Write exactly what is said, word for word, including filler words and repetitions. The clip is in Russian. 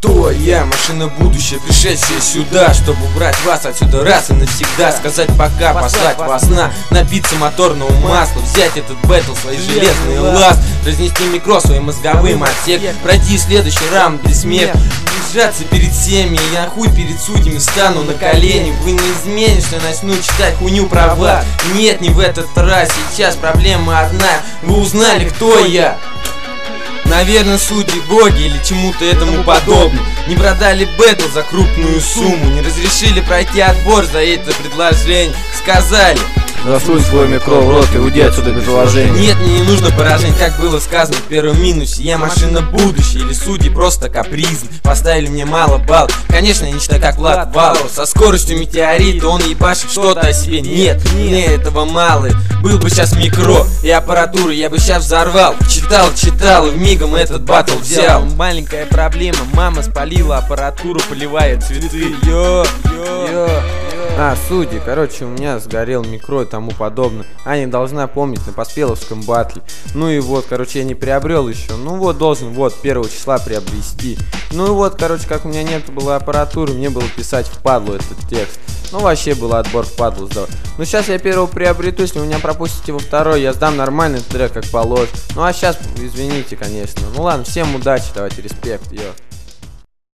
Кто я? Машина будущее, пришедшая сюда, чтобы убрать вас отсюда раз и навсегда. Сказать пока, послать вас на напиться моторного масла, взять этот бэтл, свои железные ласт, разнести микро своим мозговым отсек, пройти следующий раунд без смеха, держаться перед всеми, я хуй перед судьями стану на колени. Вы не изменишься, начну читать хуйню про вас. Нет, не в этот раз, сейчас проблема одна. Вы узнали, кто я? Наверное, судьи боги или чему-то этому подобно. Не продали бэтл за крупную сумму, не разрешили пройти отбор за это предложение. Сказали: засунь свой микро в рот и уйди отсюда без уважения. нет, мне не нужно поражение, как было сказано в первом минусе. Я машина будущее, или судьи просто капризны. Поставили мне мало баллов, конечно, нечто как Влад Валов. Со скоростью метеорита он ебашит что-то о себе. Нет, мне этого мало. Был бы сейчас микро и аппаратура, я бы сейчас взорвал. Читал, читал и мигом этот батл взял. Маленькая проблема, мама спалила аппаратуру, поливая цветы. Йо, йо, йо. А, судьи, короче, у меня сгорел микро и тому подобное. Аня должна помнить на Поспеловском батле. Ну и вот, короче, я не приобрел еще. Ну вот, должен вот первого числа приобрести. Ну и вот, короче, как у меня нет было аппаратуры, мне было писать в падлу этот текст. Ну вообще был отбор в падлу сдавать. Ну сейчас я первого приобрету, если вы меня пропустите во второй, я сдам нормальный трек, как положено. Ну а сейчас, извините, конечно. Ну ладно, всем удачи, давайте, респект, йо.